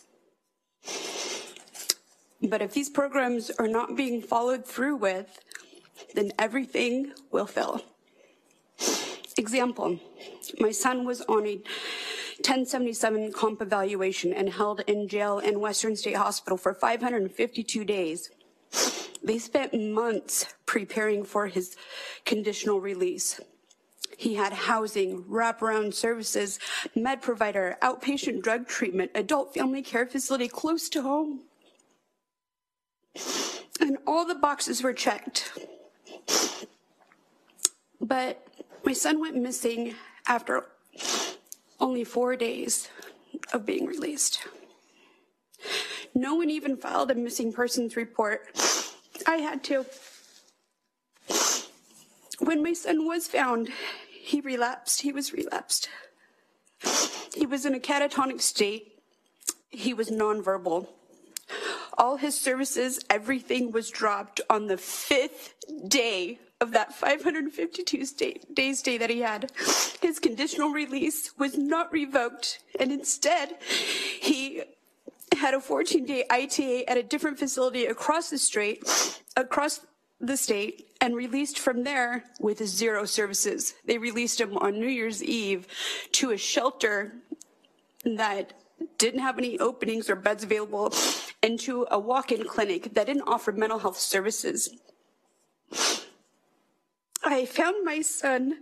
But if these programs are not being followed through with, then everything will fail. Example, my son was on a ten seventy-seven comp evaluation and held in jail in Western State Hospital for five hundred fifty-two days. They spent months preparing for his conditional release. He had housing, wraparound services, med provider, outpatient drug treatment, adult family care facility close to home. And all the boxes were checked. But my son went missing after only four days. of being released. No one even filed a missing persons report. I had to. When my son was found, he relapsed. He was relapsed. He was in a catatonic state. He was nonverbal. All his services, everything was dropped on the fifth day of that five hundred fifty-two day stay that he had. His conditional release was not revoked, and instead, he had a fourteen day I T A at a different facility across the state, across the state, and released from there with zero services. They released him on New Year's Eve to a shelter that didn't have any openings or beds available, and to a walk-in clinic that didn't offer mental health services. I found my son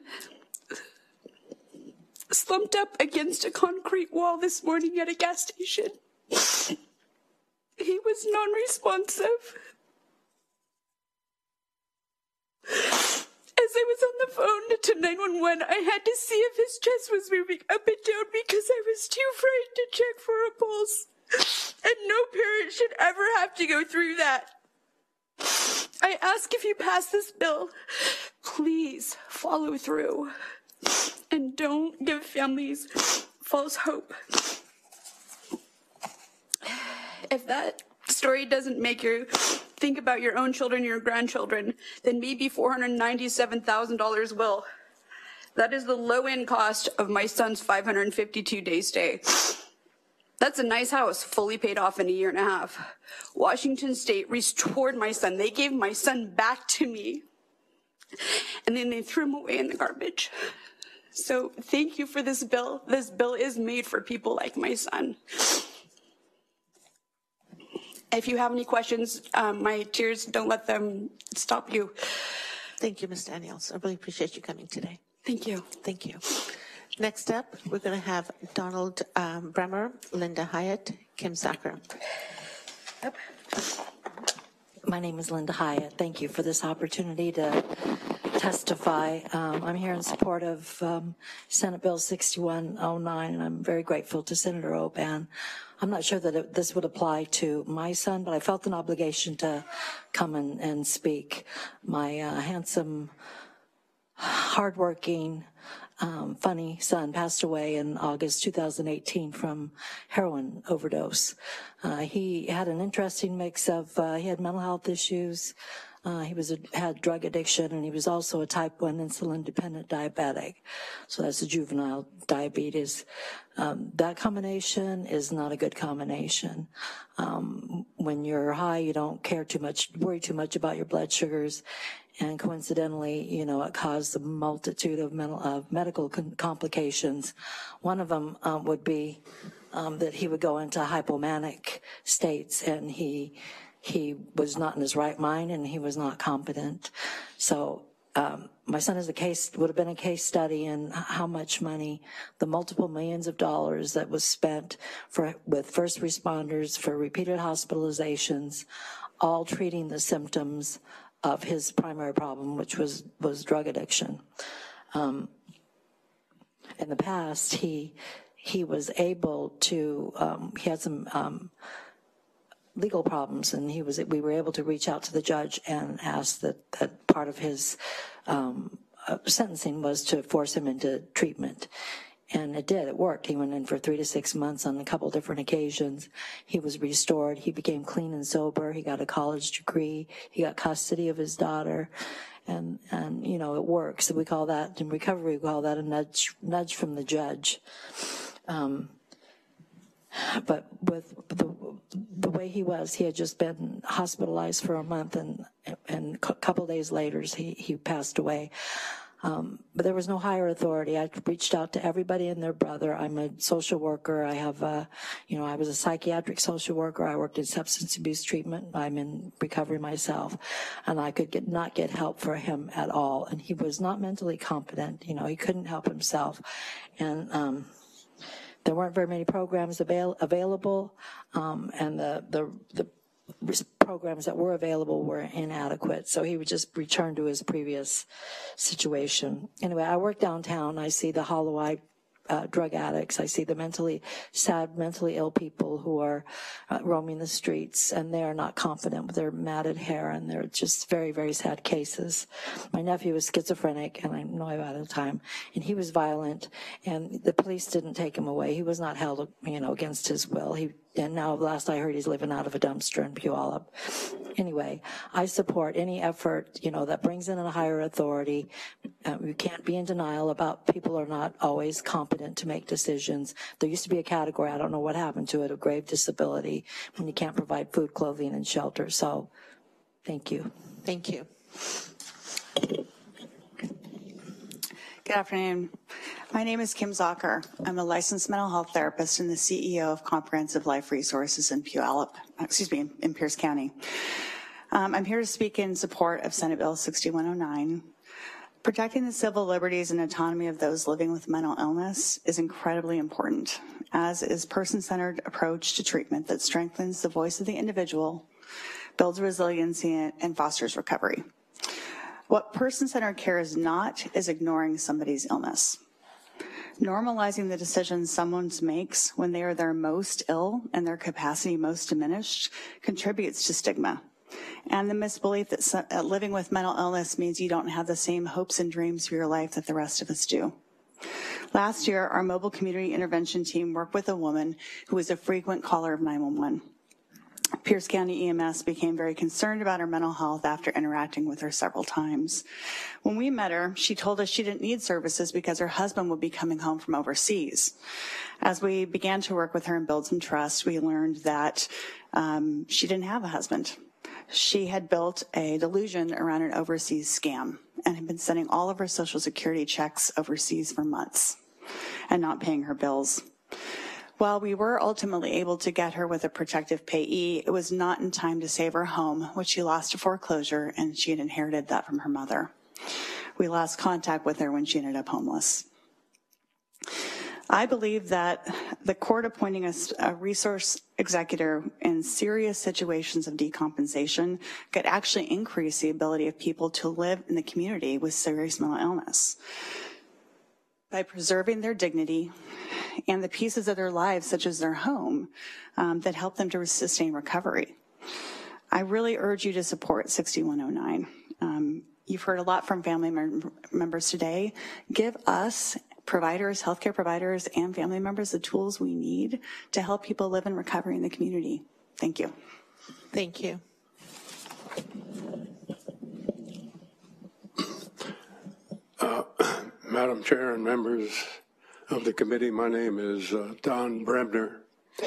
slumped up against a concrete wall this morning at a gas station. He was non-responsive. As I was on the phone to nine one one, I had to see if his chest was moving up and down because I was too frightened to check for a pulse. And no parent should ever have to go through that. I ask if you pass this bill, please follow through and don't give families false hope. If that story doesn't make you think about your own children, your grandchildren, then maybe four hundred ninety-seven thousand dollars will. That is the low-end cost of my son's five hundred fifty-two day stay. That's a nice house, fully paid off in a year and a half. Washington State restored my son. They gave my son back to me, and then they threw him away in the garbage. So thank you for this bill. This bill is made for people like my son. If you have any questions, um, my tears, don't let them stop you. Thank you, Miz Daniels. I really appreciate you coming today. Thank you. Thank you. Next up, we're going to have Donald um, Bremer, Linda Hyatt, Kim Sacker. Yep. My name is Linda Hyatt. Thank you for this opportunity to testify. Um, I'm here in support of um, Senate Bill sixty-one oh nine, and I'm very grateful to Senator Oban. I'm not sure that it, this would apply to my son, but I felt an obligation to come and, and speak. My uh, handsome, hardworking, um, funny son passed away in August two thousand eighteen from heroin overdose. Uh, he had an interesting mix of, uh, he had mental health issues, uh, he was a, had drug addiction, and he was also a type one insulin-dependent diabetic. So that's a juvenile diabetes. Um, that combination is not a good combination. Um, when you're high, you don't care too much, worry too much about your blood sugars. And coincidentally, you know, it caused a multitude of mental, of medical con- complications. One of them um, would be um, that he would go into hypomanic states, and he he was not in his right mind, and he was not competent. So um, my son is a case would have been a case study in how much money, the multiple millions of dollars that was spent for with first responders for repeated hospitalizations, all treating the symptoms of his primary problem, which was, was drug addiction. Um, in the past, he he was able to, um, he had some um, legal problems, and he was we were able to reach out to the judge and ask that, that part of his um, uh, sentencing was to force him into treatment. And it did, it worked. He went in for three to six months on a couple different occasions. He was restored. He became clean and sober. He got a college degree. He got custody of his daughter. And, and you know, it works. We call that, in recovery, we call that a nudge, nudge from the judge. Um, but with the, the way he was, he had just been hospitalized for a month, and, and a couple days later, he, he passed away. Um, but there was no higher authority. I reached out to everybody and their brother. I'm a social worker. I have, a, you know, I was a psychiatric social worker. I worked in substance abuse treatment. I'm in recovery myself, and I could get, not get help for him at all. And he was not mentally competent. You know, he couldn't help himself, and um, there weren't very many programs avail- available, um, and the the the programs that were available were inadequate, so he would just return to his previous situation. Anyway, I work downtown. I see the hollow-eyed uh, drug addicts. I see the mentally sad, mentally ill people who are uh, roaming the streets, and they are not confident with their matted hair, and they're just very, very sad cases. My nephew was schizophrenic, and I know I'm out of time, and he was violent, and the police didn't take him away. He was not held, you know, against his will. He And now, last I heard, he's living out of a dumpster in Puyallup. Anyway, I support any effort, you know, that brings in a higher authority. Uh, we can't be in denial about people are not always competent to make decisions. There used to be a category, I don't know what happened to it, of grave disability when you can't provide food, clothing, and shelter. So, thank you. Thank you. Good afternoon. My name is Kim Zocker. I'm a licensed mental health therapist and the C E O of Comprehensive Life Resources in Puyallup, excuse me, in Pierce County. Um, I'm here to speak in support of Senate Bill sixty-one oh nine. Protecting the civil liberties and autonomy of those living with mental illness is incredibly important, as is person-centered approach to treatment that strengthens the voice of the individual, builds resiliency, and fosters recovery. What person-centered care is not is ignoring somebody's illness. Normalizing the decisions someone makes when they are their most ill and their capacity most diminished contributes to stigma and the misbelief that living with mental illness means you don't have the same hopes and dreams for your life that the rest of us do. Last year, our mobile community intervention team worked with a woman who was a frequent caller of nine one one. Pierce County E M S became very concerned about her mental health after interacting with her several times. When we met her, she told us she didn't need services because her husband would be coming home from overseas. As we began to work with her and build some trust, we learned that um, she didn't have a husband. She had built a delusion around an overseas scam and had been sending all of her Social Security checks overseas for months and not paying her bills. While we were ultimately able to get her with a protective payee, it was not in time to save her home, which she lost to foreclosure, and she had inherited that from her mother. We lost contact with her when she ended up homeless. I believe that the court appointing a, a resource executor in serious situations of decompensation could actually increase the ability of people to live in the community with serious mental illness by preserving their dignity and the pieces of their lives, such as their home, um, that help them to sustain recovery. I really urge you to support sixty-one oh nine. Um, you've heard a lot from family mem members today. Give us, providers, healthcare providers, and family members the tools we need to help people live in recovery in the community. Thank you. Thank you. Uh, Madam Chair and members of the committee, my name is uh, Don Bremner.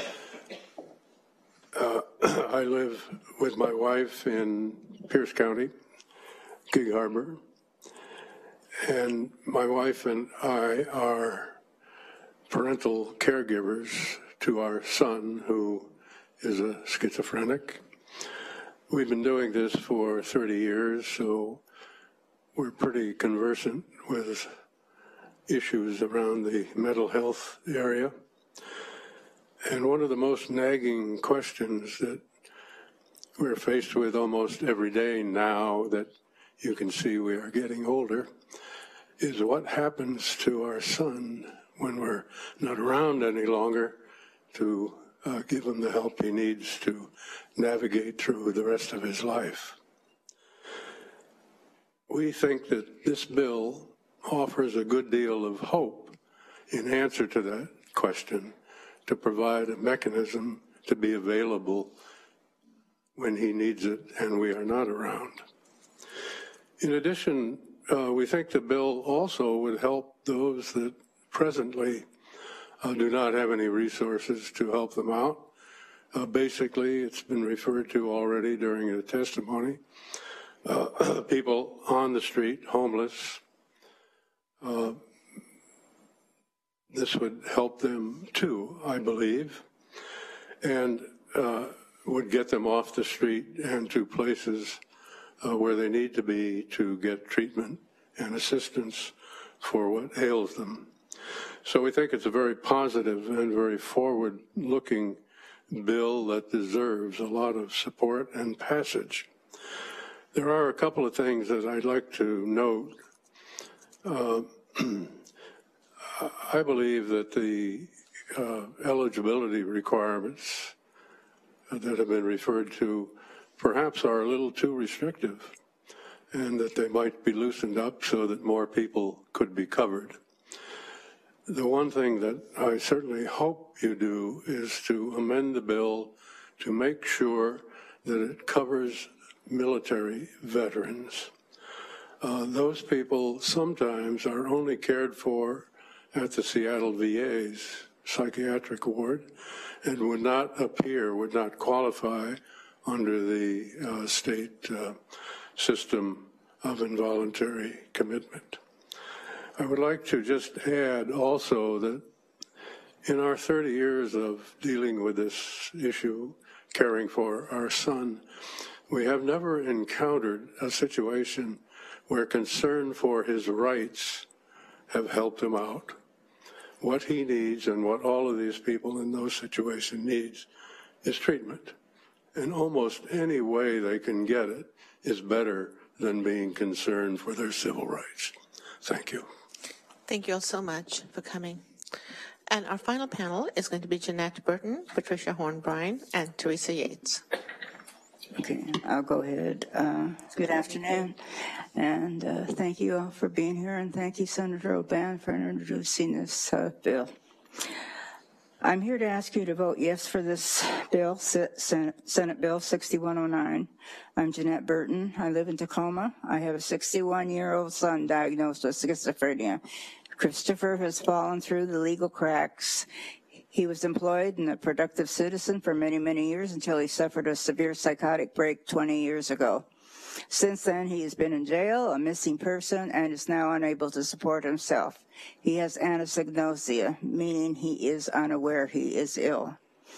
Uh, I live with my wife in Pierce County, Gig Harbor, and my wife and I are parental caregivers to our son, who is a schizophrenic. We've been doing this for thirty years, so we're pretty conversant with issues around the mental health area. And one of the most nagging questions that we're faced with almost every day now that you can see we are getting older is what happens to our son when we're not around any longer to uh, give him the help he needs to navigate through the rest of his life. We think that this bill offers a good deal of hope in answer to that question, to provide a mechanism to be available when he needs it and we are not around. In addition, uh, we think the bill also would help those that presently uh, do not have any resources to help them out. Uh, basically, it's been referred to already during the testimony, uh, people on the street, homeless. Uh, this would help them too, I believe, and uh, would get them off the street and to places uh, where they need to be to get treatment and assistance for what ails them. So we think it's a very positive and very forward-looking bill that deserves a lot of support and passage. There are a couple of things that I'd like to note. Uh, I believe that the uh, eligibility requirements that have been referred to perhaps are a little too restrictive, and that they might be loosened up so that more people could be covered. The one thing that I certainly hope you do is to amend the bill to make sure that it covers military veterans. Uh, those people sometimes are only cared for at the Seattle V A's psychiatric ward and would not appear, would not qualify under the uh, state uh, system of involuntary commitment. I would like to just add also that in our thirty years of dealing with this issue, caring for our son, we have never encountered a situation where concern for his rights have helped him out. What he needs and what all of these people in those situations needs is treatment. And almost any way they can get it is better than being concerned for their civil rights. Thank you. Thank you all so much for coming. And our final panel is going to be Jeanette Burton, Patricia Hornbrine, and Teresa Yates. Okay, I'll go ahead. Uh, good afternoon, and uh, thank you all for being here, and thank you, Senator O'Ban, for introducing this uh, bill. I'm here to ask you to vote yes for this bill, Senate, Senate Bill sixty-one oh nine. I'm Jeanette Burton. I live in Tacoma. I have a sixty-one-year-old son diagnosed with schizophrenia. Christopher has fallen through the legal cracks. He was employed and a productive citizen for many, many years until he suffered a severe psychotic break twenty years ago. Since then, he has been in jail, a missing person, and is now unable to support himself. He has anosognosia, meaning he is unaware he is ill.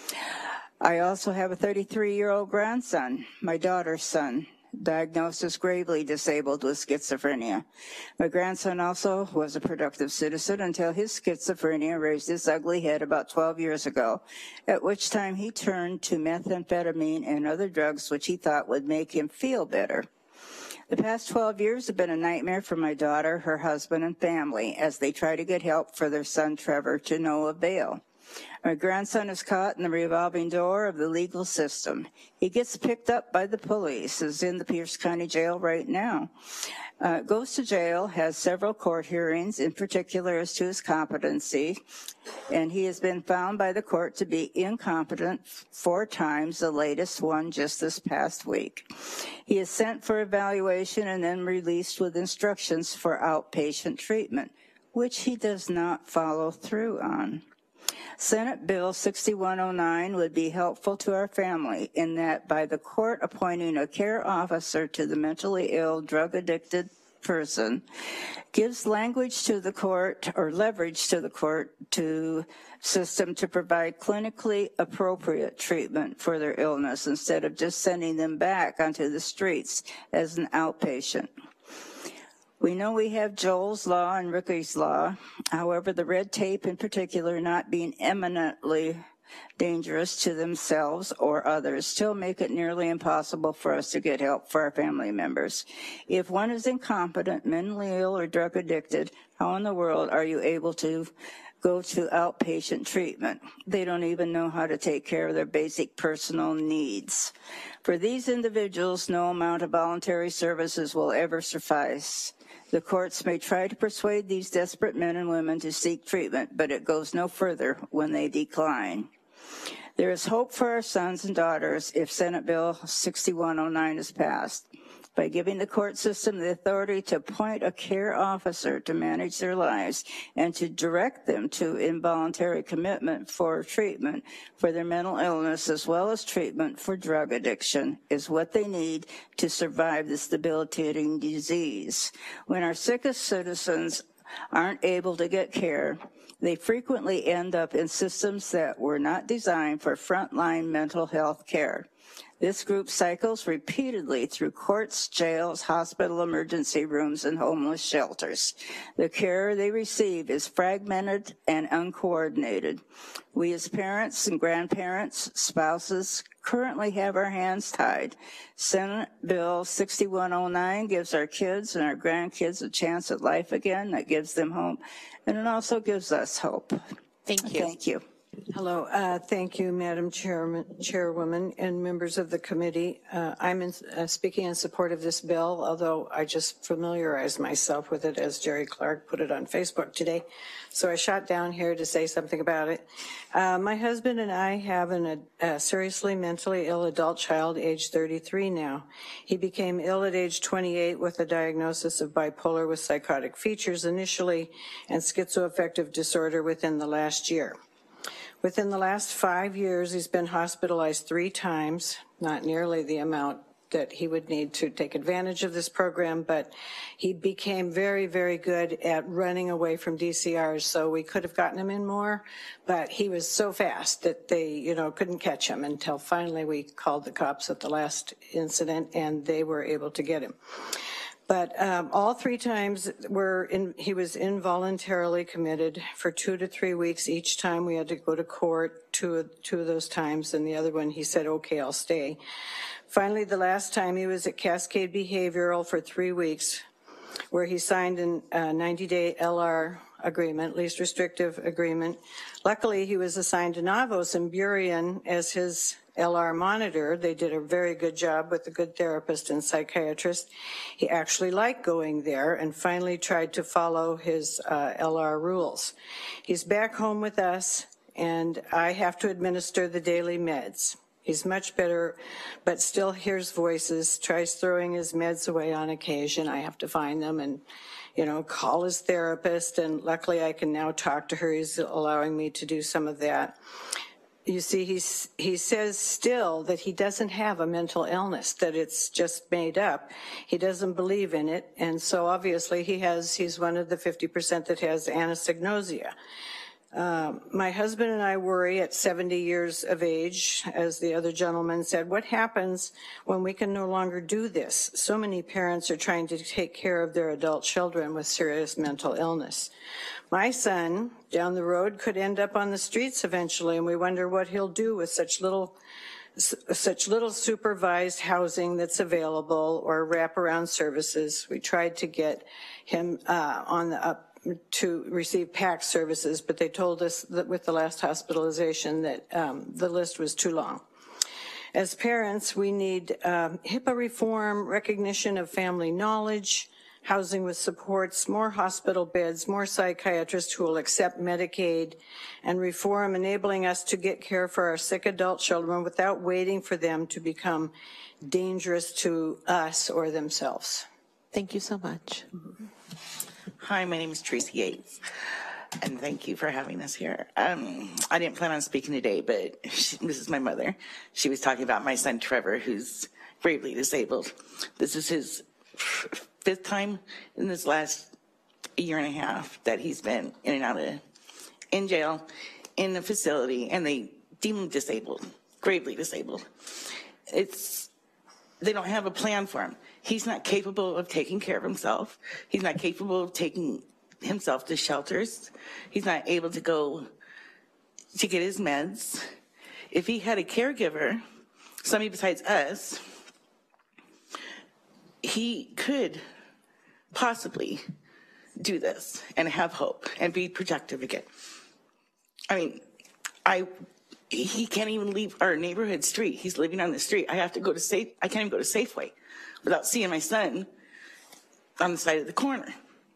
I also have a thirty-three-year-old grandson, my daughter's son, diagnosed as gravely disabled with schizophrenia. My grandson also was a productive citizen until his schizophrenia raised its ugly head about twelve years ago, at which time he turned to methamphetamine and other drugs which he thought would make him feel better. The past twelve years have been a nightmare for my daughter, her husband, and family as they try to get help for their son Trevor to no avail. My grandson is caught in the revolving door of the legal system. He gets picked up by the police, is in the Pierce County Jail right now. Uh, goes to jail, has several court hearings, in particular as to his competency, and he has been found by the court to be incompetent four times, the latest one just this past week. He is sent for evaluation and then released with instructions for outpatient treatment, which he does not follow through on. Senate Bill sixty-one oh nine would be helpful to our family in that by the court appointing a care officer to the mentally ill, drug-addicted person gives language to the court or leverage to the court to system to provide clinically appropriate treatment for their illness instead of just sending them back onto the streets as an outpatient. We know we have Joel's Law and Ricky's Law. However, the red tape in particular not being eminently dangerous to themselves or others still make it nearly impossible for us to get help for our family members. If one is incompetent, mentally ill, or drug addicted, how in the world are you able to go to outpatient treatment? They don't even know how to take care of their basic personal needs. For these individuals, no amount of voluntary services will ever suffice. The courts may try to persuade these desperate men and women to seek treatment, but it goes no further when they decline. There is hope for our sons and daughters if Senate Bill sixty-one oh nine is passed. By giving the court system the authority to appoint a care officer to manage their lives and to direct them to involuntary commitment for treatment for their mental illness as well as treatment for drug addiction is what they need to survive this debilitating disease. When our sickest citizens aren't able to get care, they frequently end up in systems that were not designed for frontline mental health care. This group cycles repeatedly through courts, jails, hospital emergency rooms, and homeless shelters. The care they receive is fragmented and uncoordinated. We as parents and grandparents, spouses, currently have our hands tied. Senate Bill sixty-one oh nine gives our kids and our grandkids a chance at life again. That gives them hope, and it also gives us hope. Thank you. Thank you. Hello. Uh, thank you, Madam Chairman, Chairwoman, and members of the committee. Uh, I'm in, uh, speaking in support of this bill, although I just familiarized myself with it as Jerry Clark put it on Facebook today. So I shot down here to say something about it. Uh, my husband and I have an, a, a seriously mentally ill adult child, age thirty-three now. He became ill at age twenty-eight with a diagnosis of bipolar with psychotic features initially and schizoaffective disorder within the last year. Within the last five years, he's been hospitalized three times, not nearly the amount that he would need to take advantage of this program, but he became very, very good at running away from D C Rs, so we could have gotten him in more, but he was so fast that they, you know, couldn't catch him until finally we called the cops at the last incident, and they were able to get him. But um, all three times were in, he was involuntarily committed for two to three weeks each time. We had to go to court two, two of those times, and the other one he said, okay, I'll stay. Finally, the last time he was at Cascade Behavioral for three weeks, where he signed a ninety-day L R agreement, least restrictive agreement. Luckily, he was assigned to Navos and Burien as his L R monitor. They did a very good job with a good therapist and psychiatrist. He actually liked going there and finally tried to follow his uh, L R rules. He's back home with us, and I have to administer the daily meds. He's much better, but still hears voices, tries throwing his meds away on occasion. I have to find them and, you know, call his therapist, and luckily I can now talk to her. He's allowing me to do some of that. You see, he's, he says still that he doesn't have a mental illness, that it's just made up. He doesn't believe in it, and so obviously he has, he's one of the fifty percent that has anosognosia. Uh, my husband and I worry at seventy years of age, as the other gentleman said, what happens when we can no longer do this? So many parents are trying to take care of their adult children with serious mental illness. My son down the road could end up on the streets eventually, and we wonder what he'll do with such little such little supervised housing that's available or wraparound services. We tried to get him uh, on the up to receive PACT services, but they told us that with the last hospitalization that um, the list was too long. As parents, we need um, HIPAA reform, recognition of family knowledge, housing with supports, more hospital beds, more psychiatrists who will accept Medicaid, and reform enabling us to get care for our sick adult children without waiting for them to become dangerous to us or themselves. Thank you so much. Mm-hmm. Hi, my name is Tracy Yates, and thank you for having us here. Um, I didn't plan on speaking today, but she, this is my mother. She was talking about my son, Trevor, who's gravely disabled. This is his fifth time in this last year and a half that he's been in and out of, in jail, in the facility, and they deem him disabled, gravely disabled. It's, they don't have a plan for him. He's not capable of taking care of himself. He's not capable of taking himself to shelters. He's not able to go to get his meds. If he had a caregiver, somebody besides us, he could possibly do this and have hope and be productive again. I mean, I he can't even leave our neighborhood street. He's living on the street. I have to go to Safe. I can't even go to Safeway without seeing my son on the side of the corner.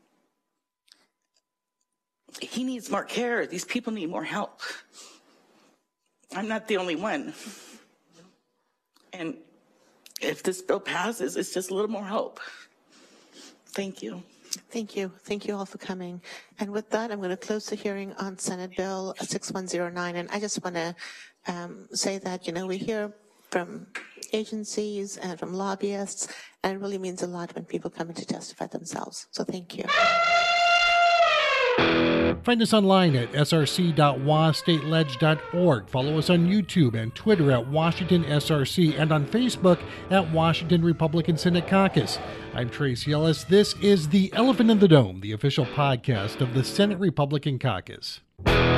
He needs more care. These people need more help. I'm not the only one. And if this bill passes, it's just a little more hope. Thank you. Thank you. Thank you all for coming. And with that, I'm going to close the hearing on Senate Bill six one zero nine. And I just want to um, say that, you know, we hear from agencies and from lobbyists, and it really means a lot when people come in to testify themselves. So thank you. Find us online at s r c dot wa state ledge dot org. Follow us on YouTube and Twitter at Washington S R C and on Facebook at Washington Republican Senate Caucus. I'm Tracy Ellis. This is The Elephant in the Dome, the official podcast of the Senate Republican Caucus.